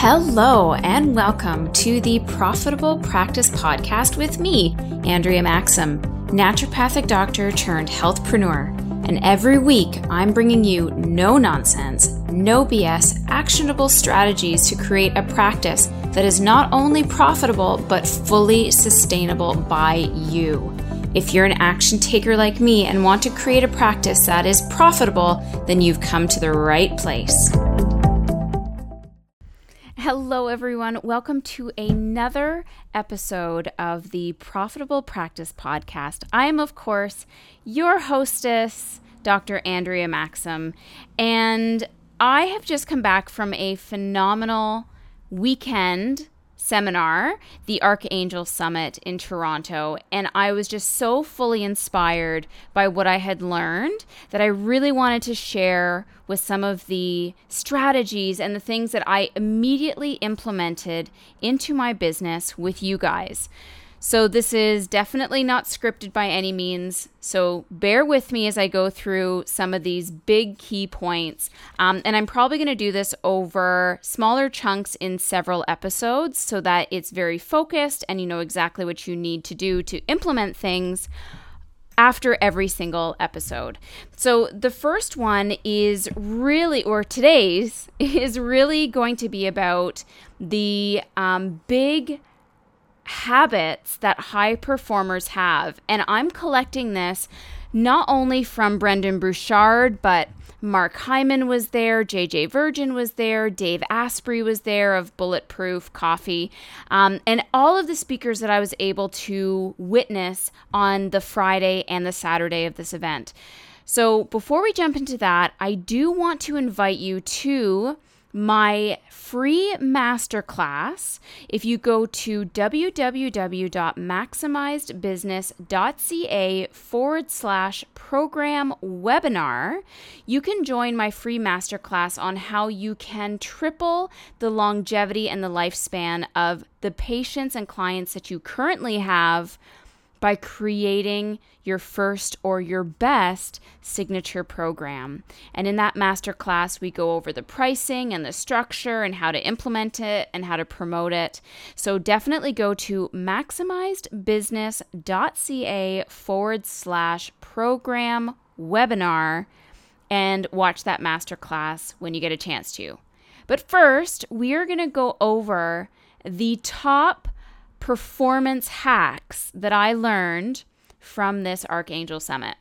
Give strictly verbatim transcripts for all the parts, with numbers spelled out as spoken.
Hello and welcome to the Profitable Practice Podcast with me, Andrea Maxim, naturopathic doctor turned healthpreneur. And every week I'm bringing you no nonsense, no B S, actionable strategies to create a practice that is not only profitable but fully sustainable by you. If you're an action taker like me and want to create a practice that is profitable, then you've come to the right place. Hello, everyone. Welcome to another episode of the Profitable Practice Podcast. I am, of course, your hostess, Doctor Andrea Maxim, and I have just come back from a phenomenal weekend seminar, the Archangel Summit in Toronto, and I was just so fully inspired by what I had learned that I really wanted to share with some of the strategies and the things that I immediately implemented into my business with you guys. So this is definitely not scripted by any means, so bear with me as I go through some of these big key points. Um, and I'm probably going to do this over smaller chunks in several episodes so that it's very focused and you know exactly what you need to do to implement things after every single episode. So the first one is really, or today's, is really going to be about the um, big habits that high performers have. And I'm collecting this not only from Brendon Burchard, but Mark Hyman was there, J J Virgin was there, Dave Asprey was there of Bulletproof Coffee, um, and all of the speakers that I was able to witness on the Friday and the Saturday of this event. So before we jump into that, I do want to invite you to my free masterclass. If you go to www.maximizedbusiness.ca forward slash program webinar, you can join my free masterclass on how you can triple the longevity and the lifespan of the patients and clients that you currently have by creating your first or your best signature program. And in that masterclass, we go over the pricing and the structure and how to implement it and how to promote it. So definitely go to maximizedbusiness.ca forward slash program webinar and watch that masterclass when you get a chance to. But first, we are going to go over the top performance hacks that I learned from this Archangel Summit.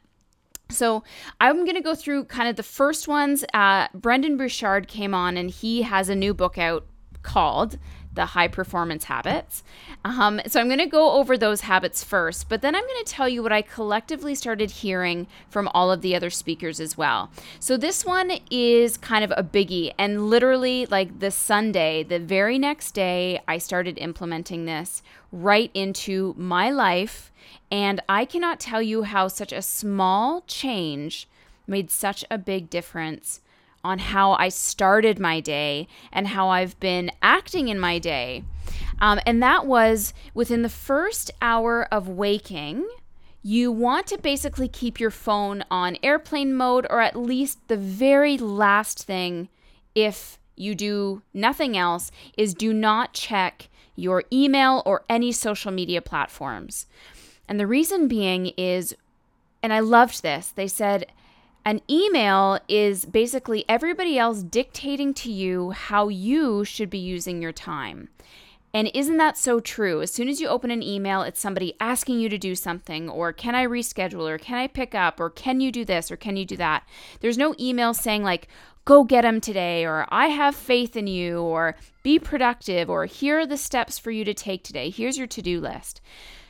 So I'm going to go through kind of the first ones. Uh, Brendon Burchard came on and he has a new book out called The High Performance Habits. Um, so I'm going to go over those habits first, but then I'm going to tell you what I collectively started hearing from all of the other speakers as well. So this one is kind of a biggie, and literally like the Sunday, the very next day, I started implementing this right into my life, and I cannot tell you how such a small change made such a big difference on how I started my day and how I've been acting in my day. Um, and that was within the first hour of waking, you want to basically keep your phone on airplane mode, or at least the very last thing, if you do nothing else, is do not check your email or any social media platforms. And the reason being is, and I loved this, they said, an email is basically everybody else dictating to you how you should be using your time. And isn't that so true? As soon as you open an email, it's somebody asking you to do something, or can I reschedule, or can I pick up, or can you do this, or can you do that? There's no email saying like, go get them today, or I have faith in you, or be productive, or here are the steps for you to take today. Here's your to-do list.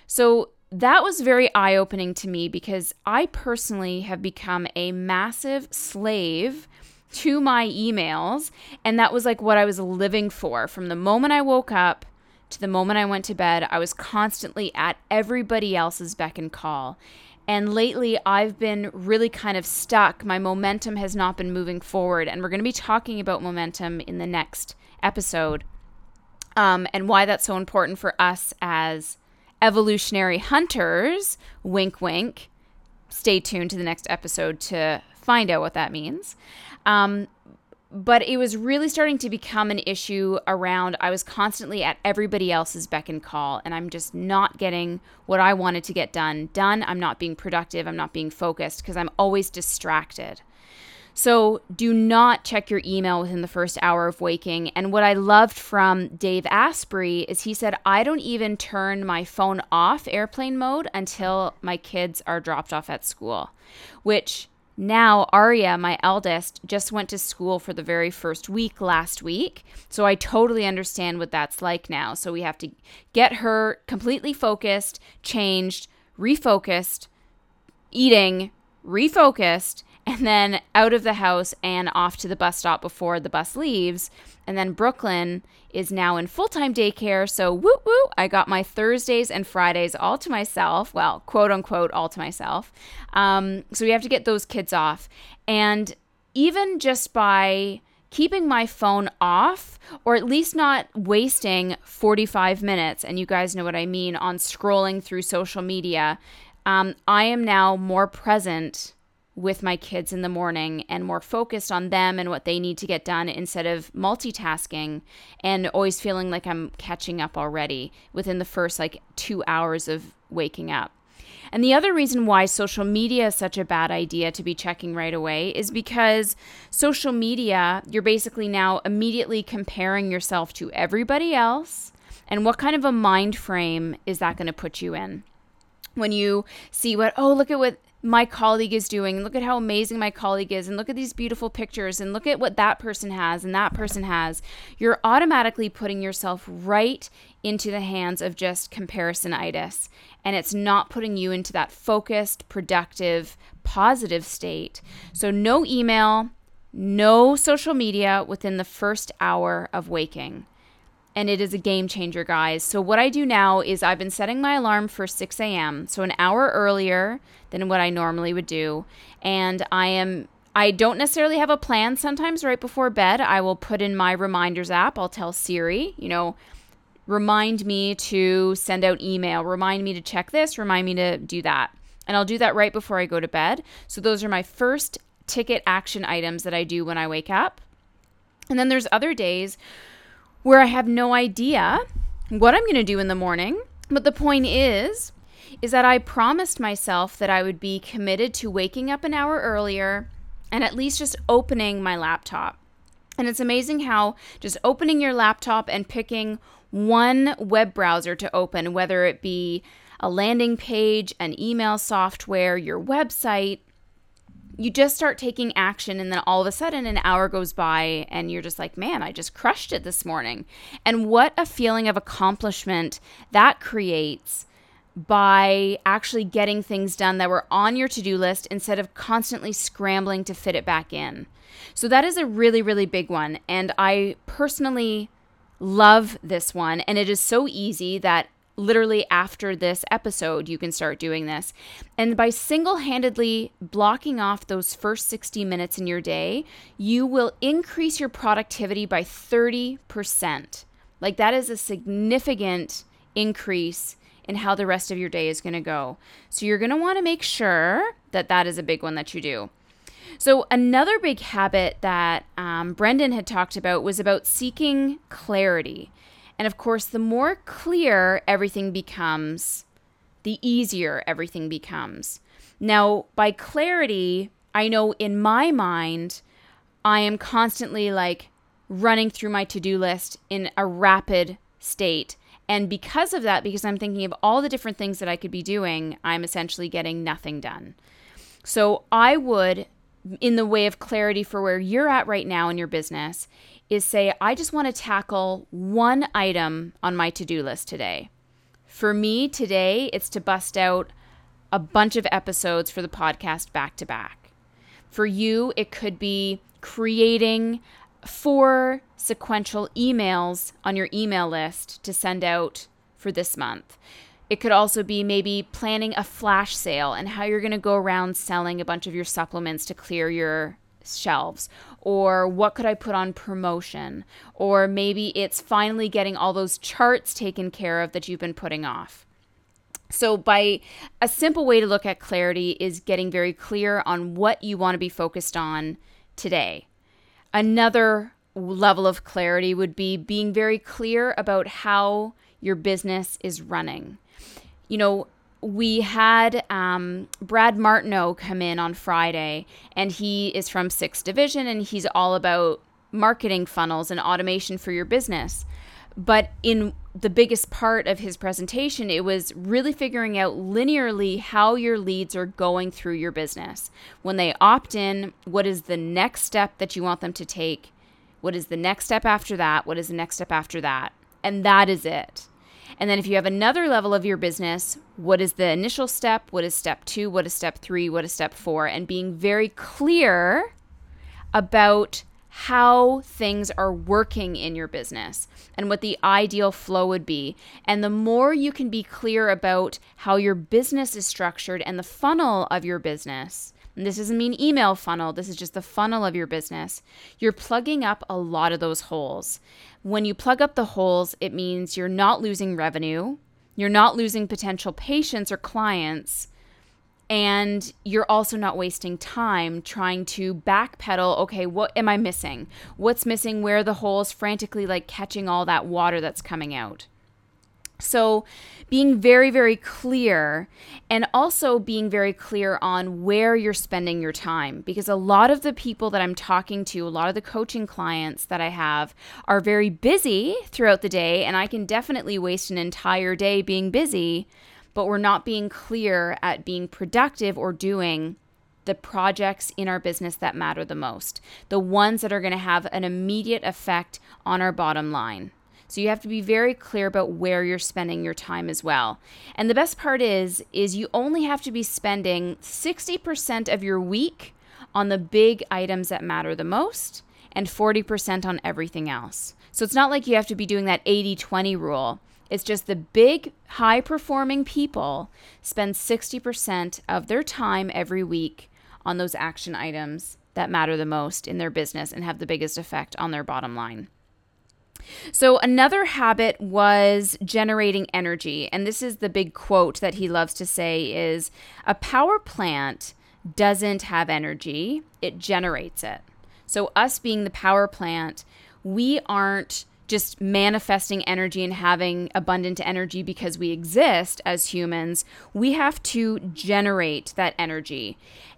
So that was very eye-opening to me because I personally have become a massive slave to my emails, and that was like what I was living for. From the moment I woke up to the moment I went to bed, I was constantly at everybody else's beck and call. And lately, I've been really kind of stuck. My momentum has not been moving forward, and we're going to be talking about momentum in the next episode, um, and why that's so important for us as evolutionary hunters. Wink, wink. Stay tuned to the next episode to find out what that means. Um, but it was really starting to become an issue around I was constantly at everybody else's beck and call, and I'm just not getting what I wanted to get done. Done. I'm not being productive. I'm not being focused because I'm always distracted. So do not check your email within the first hour of waking. And what I loved from Dave Asprey is he said, I don't even turn my phone off airplane mode until my kids are dropped off at school, which now Aria, my eldest, just went to school for the very first week last week. So I totally understand what that's like now. So we have to get her completely focused, changed, refocused, eating, refocused, and then out of the house and off to the bus stop before the bus leaves. And then Brooklyn is now in full-time daycare. So woo woo, I got my Thursdays and Fridays all to myself. Well, quote unquote, all to myself. Um, so we have to get those kids off. And even just by keeping my phone off, or at least not wasting forty-five minutes, and you guys know what I mean, on scrolling through social media, um, I am now more present with my kids in the morning and more focused on them and what they need to get done instead of multitasking and always feeling like I'm catching up already within the first like two hours of waking up. And the other reason why social media is such a bad idea to be checking right away is because social media, you're basically now immediately comparing yourself to everybody else. And what kind of a mind frame is that going to put you in? When you see what, oh, look at what my colleague is doing, look at how amazing my colleague is, and look at these beautiful pictures, and look at what that person has and that person has, you're automatically putting yourself right into the hands of just comparisonitis. And it's not putting you into that focused, productive, positive state. So no email, no social media within the first hour of waking. And it is a game changer, guys. So what I do now is I've been setting my alarm for six a.m., so an hour earlier than what I normally would do. And I am I don't necessarily have a plan. Sometimes right before bed, I will put in my reminders app. I'll tell Siri, you know, remind me to send out email, remind me to check this, remind me to do that. And I'll do that right before I go to bed. So those are my first ticket action items that I do when I wake up. And then there's other days where I have no idea what I'm going to do in the morning. But the point is, is that I promised myself that I would be committed to waking up an hour earlier and at least just opening my laptop. And it's amazing how just opening your laptop and picking one web browser to open, whether it be a landing page, an email software, your website, you just start taking action, and then all of a sudden an hour goes by and you're just like, man, I just crushed it this morning. And what a feeling of accomplishment that creates by actually getting things done that were on your to-do list instead of constantly scrambling to fit it back in. So that is a really, really big one. And I personally love this one. And it is so easy that literally after this episode, you can start doing this. And by single-handedly blocking off those first sixty minutes in your day, you will increase your productivity by thirty percent. Like that is a significant increase in how the rest of your day is going to go. So you're going to want to make sure that that is a big one that you do. So another big habit that um, Brendan had talked about was about seeking clarity. And of course, the more clear everything becomes, the easier everything becomes. Now, by clarity, I know in my mind, I am constantly like running through my to-do list in a rapid state. And because of that, because I'm thinking of all the different things that I could be doing, I'm essentially getting nothing done. So I would, in the way of clarity for where you're at right now in your business, is say, I just want to tackle one item on my to-do list today. For me today, it's to bust out a bunch of episodes for the podcast back to back. For you, it could be creating four sequential emails on your email list to send out for this month. It could also be maybe planning a flash sale and how you're going to go around selling a bunch of your supplements to clear your shelves. Or what could I put on promotion? Or maybe it's finally getting all those charts taken care of that you've been putting off. So by a simple way to look at clarity is getting very clear on what you want to be focused on today. Another level of clarity would be being very clear about how your business is running. You know, we had um, Brad Martineau come in on Friday, and he is from Sixth Division, and he's all about marketing funnels and automation for your business. But in the biggest part of his presentation, it was really figuring out linearly how your leads are going through your business. When they opt in, what is the next step that you want them to take? What is the next step after that? What is the next step after that? And that is it. And then if you have another level of your business, what is the initial step? What is step two? What is step three? What is step four? And being very clear about how things are working in your business and what the ideal flow would be. And the more you can be clear about how your business is structured and the funnel of your business, and this doesn't mean email funnel, this is just the funnel of your business, you're plugging up a lot of those holes. When you plug up the holes, it means you're not losing revenue, you're not losing potential patients or clients, and you're also not wasting time trying to backpedal, okay, what am I missing? What's missing? Where are the holes? Frantically like catching all that water that's coming out. So being very, very clear, and also being very clear on where you're spending your time, because a lot of the people that I'm talking to, a lot of the coaching clients that I have are very busy throughout the day, and I can definitely waste an entire day being busy, but we're not being clear at being productive or doing the projects in our business that matter the most, the ones that are going to have an immediate effect on our bottom line. So you have to be very clear about where you're spending your time as well. And the best part is, is you only have to be spending sixty percent of your week on the big items that matter the most and forty percent on everything else. So it's not like you have to be doing that eighty twenty rule. It's just the big, high-performing people spend sixty percent of their time every week on those action items that matter the most in their business and have the biggest effect on their bottom line. So another habit was generating energy. And this is the big quote that he loves to say is, a power plant doesn't have energy, it generates it. So us being the power plant, we aren't just manifesting energy and having abundant energy because we exist as humans. We have to generate that energy.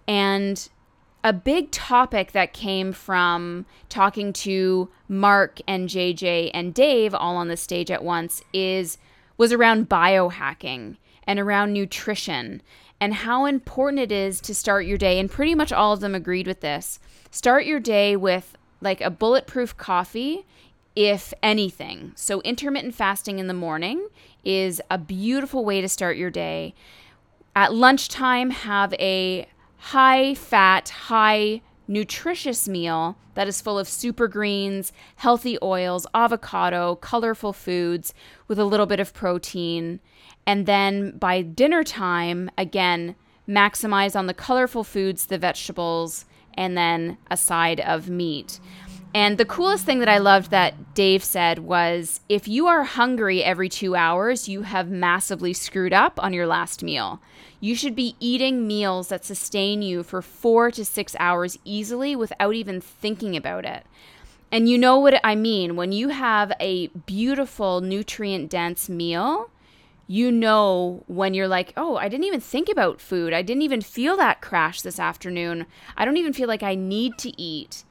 And a big topic that came from talking to Mark and J J and Dave all on the stage at once is was around biohacking and around nutrition and how important it is to start your day. And pretty much all of them agreed with this. Start your day with like a bulletproof coffee, if anything. So intermittent fasting in the morning is a beautiful way to start your day. At lunchtime, have a high-fat, high-nutritious meal that is full of super greens, healthy oils, avocado, colorful foods with a little bit of protein. And then by dinner time, again, maximize on the colorful foods, the vegetables, and then a side of meat. And the coolest thing that I loved that Dave said was, if you are hungry every two hours, you have massively screwed up on your last meal. You should be eating meals that sustain you for four to six hours easily without even thinking about it. And you know what I mean. When you have a beautiful, nutrient-dense meal, you know when you're like, oh, I didn't even think about food. I didn't even feel that crash this afternoon. I don't even feel like I need to eat.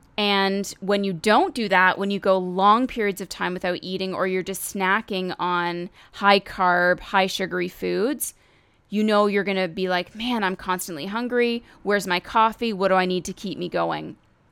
And when you don't do that, when you go long periods of time without eating, or you're just snacking on high carb, high sugary foods, you know you're going to be like, man, I'm constantly hungry. Where's my coffee? What do I need to keep me going?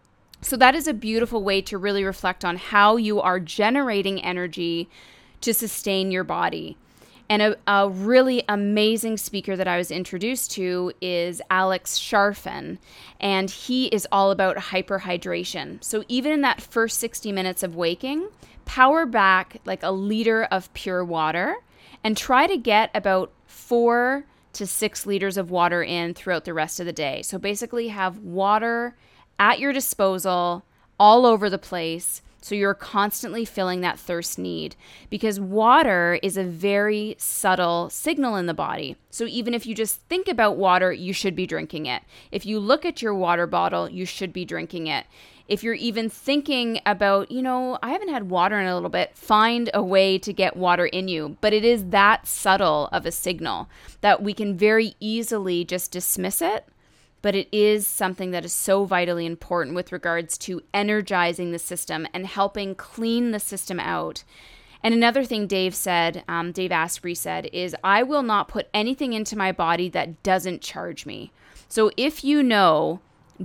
So that is a beautiful way to really reflect on how you are generating energy to sustain your body. And a, a really amazing speaker that I was introduced to is Alex Sharfin, and he is all about hyperhydration. So even in that first sixty minutes of waking, power back like a liter of pure water and try to get about four to six liters of water in throughout the rest of the day. So basically have water at your disposal all over the place, so you're constantly filling that thirst need, because water is a very subtle signal in the body. So even if you just think about water, you should be drinking it. If you look at your water bottle, you should be drinking it. If you're even thinking about, you know, I haven't had water in a little bit, find a way to get water in you. But it is that subtle of a signal that we can very easily just dismiss it. But it is something that is so vitally important with regards to energizing the system and helping clean the system out. And another thing Dave said, um, Dave Asprey said, is I will not put anything into my body that doesn't charge me. So if you know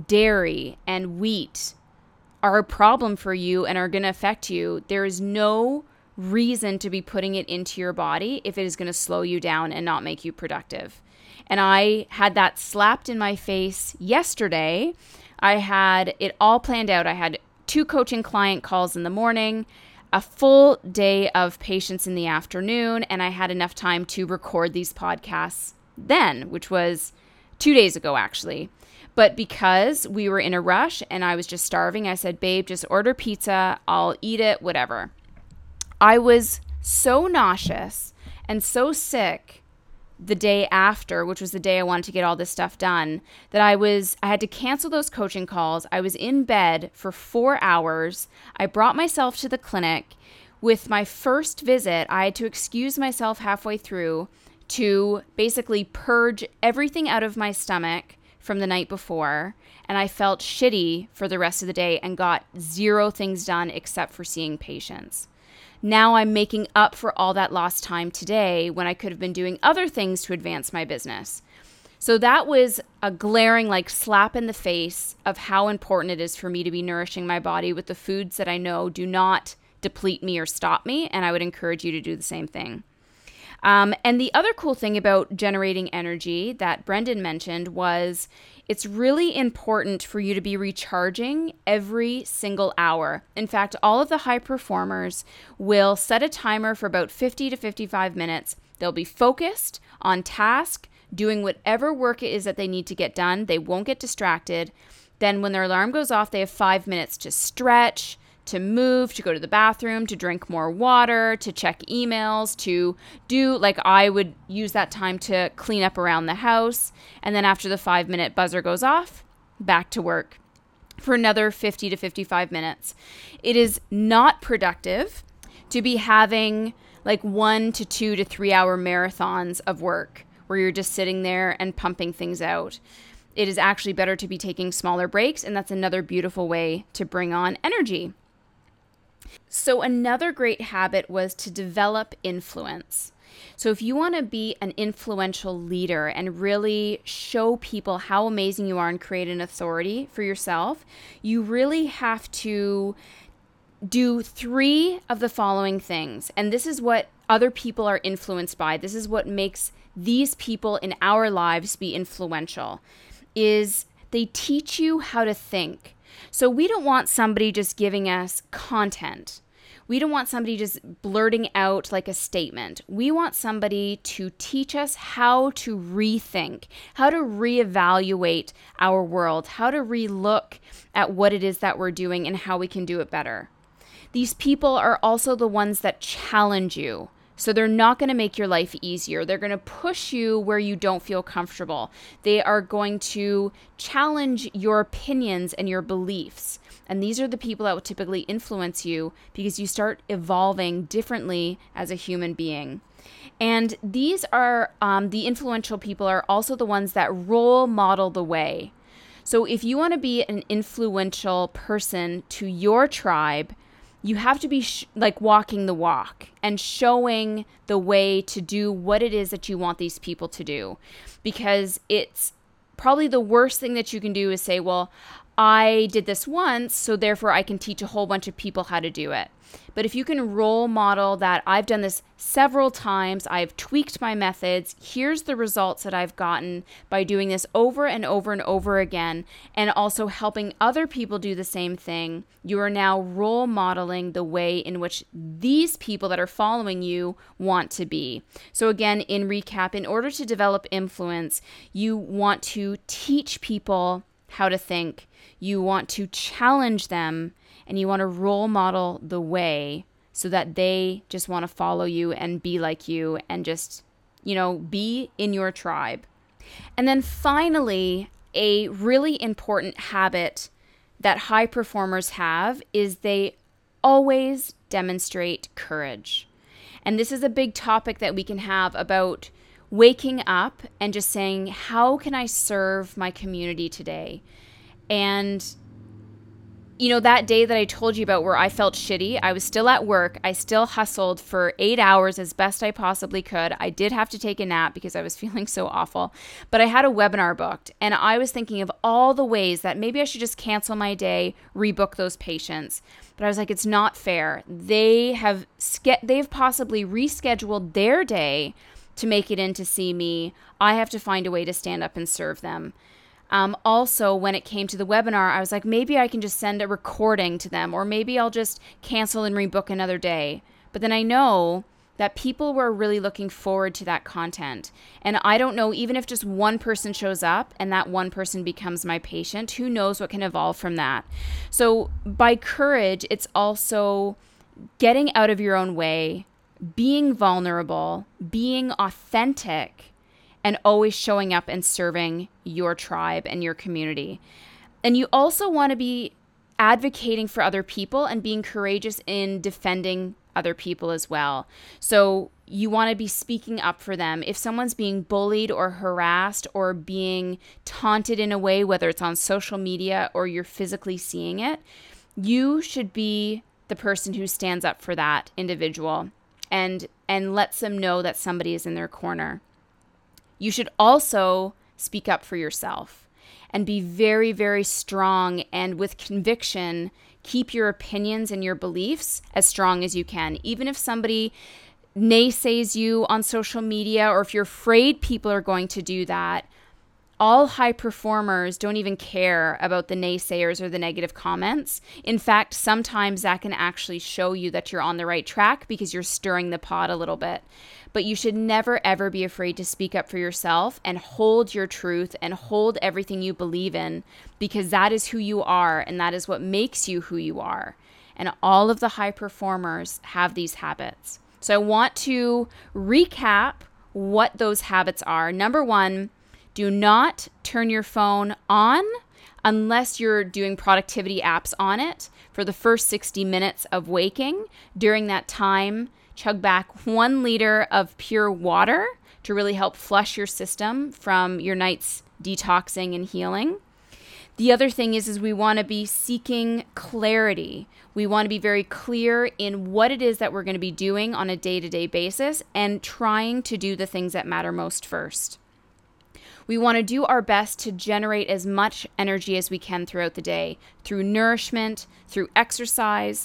dairy and wheat are a problem for you and are going to affect you, there is no reason to be putting it into your body if it is going to slow you down and not make you productive. And I had that slapped in my face yesterday. I had it all planned out. I had two coaching client calls in the morning, a full day of patients in the afternoon, and I had enough time to record these podcasts then, which was two days ago, actually. But because we were in a rush and I was just starving, I said, babe, just order pizza. I'll eat it, whatever. I was so nauseous and so sick the day after, which was the day I wanted to get all this stuff done, that I was, I had to cancel those coaching calls. I was in bed for four hours. I brought myself to the clinic. With my first visit, I had to excuse myself halfway through to basically purge everything out of my stomach from the night before, and I felt shitty for the rest of the day and got zero things done except for seeing patients. Now I'm making up for all that lost time today when I could have been doing other things to advance my business. So that was a glaring like slap in the face of how important it is for me to be nourishing my body with the foods that I know do not deplete me or stop me, and I would encourage you to do the same thing. Um, and the other cool thing about generating energy that Brendan mentioned was it's really important for you to be recharging every single hour. In fact, all of the high performers will set a timer for about fifty to fifty-five minutes. They'll be focused on task, doing whatever work it is that they need to get done. They won't get distracted. Then when their alarm goes off, they have five minutes to stretch, to move, to go to the bathroom, to drink more water, to check emails, to do, like I would use that time to clean up around the house. And then after the five minute buzzer goes off, back to work for another fifty to fifty-five minutes. It is not productive to be having like one to two to three hour marathons of work where you're just sitting there and pumping things out. It is actually better to be taking smaller breaks, and that's another beautiful way to bring on energy. So another great habit was to develop influence. So if you want to be an influential leader and really show people how amazing you are and create an authority for yourself, you really have to do three of the following things. And this is what other people are influenced by. This is what makes these people in our lives be influential, is they teach you how to think. So we don't want somebody just giving us content. We don't want somebody just blurting out like a statement. We want somebody to teach us how to rethink, how to reevaluate our world, how to relook at what it is that we're doing and how we can do it better. These people are also the ones that challenge you. So they're not going to make your life easier. They're going to push you where you don't feel comfortable. They are going to challenge your opinions and your beliefs. And these are the people that will typically influence you because you start evolving differently as a human being. And these are, um, the influential people are also the ones that role model the way. So if you want to be an influential person to your tribe, you have to be sh- like walking the walk and showing the way to do what it is that you want these people to do. Because it's probably the worst thing that you can do is say, well, I did this once, so therefore I can teach a whole bunch of people how to do it. But if you can role model that I've done this several times, I've tweaked my methods, here's the results that I've gotten by doing this over and over and over again, and also helping other people do the same thing, you are now role modeling the way in which these people that are following you want to be. So again, in recap, in order to develop influence, you want to teach people how to think, you want to challenge them, and you want to role model the way so that they just want to follow you and be like you and just, you know, be in your tribe. And then finally, a really important habit that high performers have is they always demonstrate courage. And this is a big topic that we can have about waking up and just saying, how can I serve my community today? And you know, that day that I told you about where I felt shitty, I was still at work. I still hustled for eight hours as best I possibly could. I did have to take a nap because I was feeling so awful. But I had a webinar booked, and I was thinking of all the ways that maybe I should just cancel my day, rebook those patients. But I was like, it's not fair. They have ske- they've possibly rescheduled their day to make it in to see me. I have to find a way to stand up and serve them. Um, also, when it came to the webinar, I was like, maybe I can just send a recording to them, or maybe I'll just cancel and rebook another day. But then I know that people were really looking forward to that content. And I don't know, even if just one person shows up and that one person becomes my patient, who knows what can evolve from that. So by courage, it's also getting out of your own way, being vulnerable, being authentic, and always showing up and serving your tribe and your community. And you also want to be advocating for other people and being courageous in defending other people as well. So you want to be speaking up for them. If someone's being bullied or harassed or being taunted in a way, whether it's on social media or you're physically seeing it, you should be the person who stands up for that individual and and lets them know that somebody is in their corner. You should also speak up for yourself and be very, very strong, and with conviction, keep your opinions and your beliefs as strong as you can. Even if somebody naysays you on social media, or if you're afraid people are going to do that, all high performers don't even care about the naysayers or the negative comments. In fact, sometimes that can actually show you that you're on the right track because you're stirring the pot a little bit. But you should never, ever be afraid to speak up for yourself and hold your truth and hold everything you believe in, because that is who you are and that is what makes you who you are. And all of the high performers have these habits. So I want to recap what those habits are. Number one, do not turn your phone on unless you're doing productivity apps on it for the first sixty minutes of waking. During that time, chug back one liter of pure water to really help flush your system from your night's detoxing and healing. The other thing is, is we want to be seeking clarity. We want to be very clear in what it is that we're going to be doing on a day-to-day basis and trying to do the things that matter most first. We want to do our best to generate as much energy as we can throughout the day through nourishment, through exercise,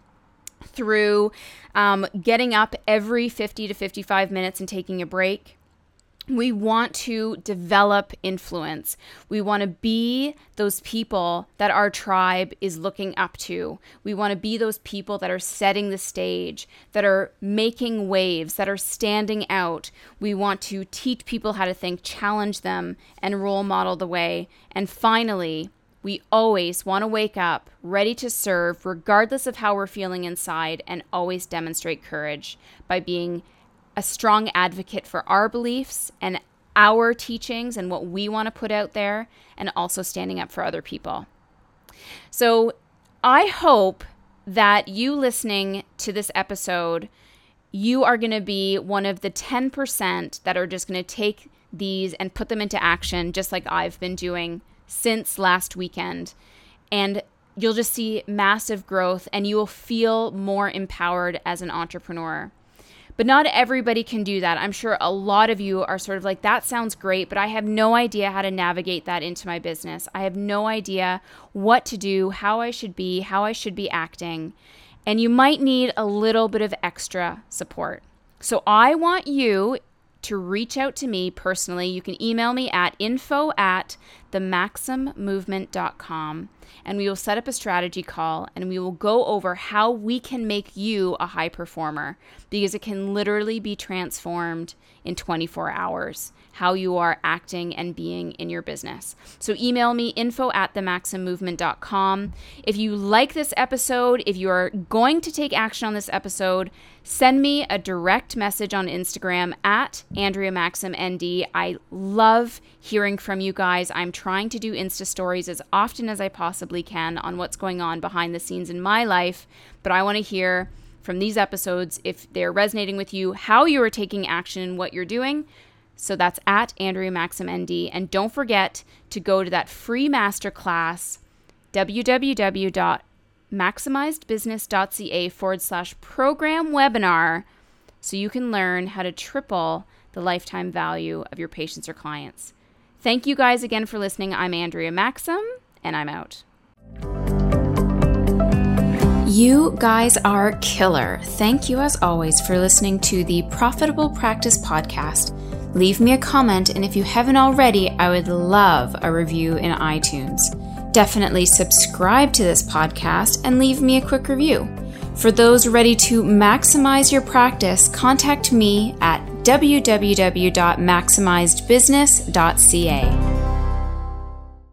through um, getting up every fifty to fifty-five minutes and taking a break. We want to develop influence. We want to be those people that our tribe is looking up to. We want to be those people that are setting the stage, that are making waves, that are standing out. We want to teach people how to think, challenge them, and role model the way. And finally, we always want to wake up ready to serve, regardless of how we're feeling inside, and always demonstrate courage by being a strong advocate for our beliefs and our teachings and what we want to put out there, and also standing up for other people. So I hope that you listening to this episode, you are going to be one of the ten percent that are just going to take these and put them into action, just like I've been doing since last weekend. And you'll just see massive growth, and you will feel more empowered as an entrepreneur. But not everybody can do that. I'm sure a lot of you are sort of like, that sounds great, but I have no idea how to navigate that into my business. I have no idea what to do, how I should be, how I should be acting. And you might need a little bit of extra support. So I want you to reach out to me personally. You can email me at info at the maxim movement dot com, and we will set up a strategy call, and we will go over how we can make you a high performer, because it can literally be transformed in twenty-four hours, how you are acting and being in your business. So email me, info at the maxim movement dot com. If you like this episode, if you are going to take action on this episode, send me a direct message on Instagram at Andrea Maxim N D. I love hearing from you guys. I'm trying to do Insta stories as often as I possibly can on what's going on behind the scenes in my life, but I want to hear from these episodes if they're resonating with you, how you are taking action in what you're doing. So that's at Andrea Maxim N D. And don't forget to go to that free masterclass, www.maximizedbusiness.ca forward slash program webinar, so you can learn how to triple the lifetime value of your patients or clients. Thank you guys again for listening. I'm Andrea Maxim, and I'm out. You guys are killer. Thank you as always for listening to the Profitable Practice Podcast. Leave me a comment, and if you haven't already, I would love a review in iTunes. Definitely subscribe to this podcast and leave me a quick review. For those ready to maximize your practice, contact me at w w w dot maximized business dot c a.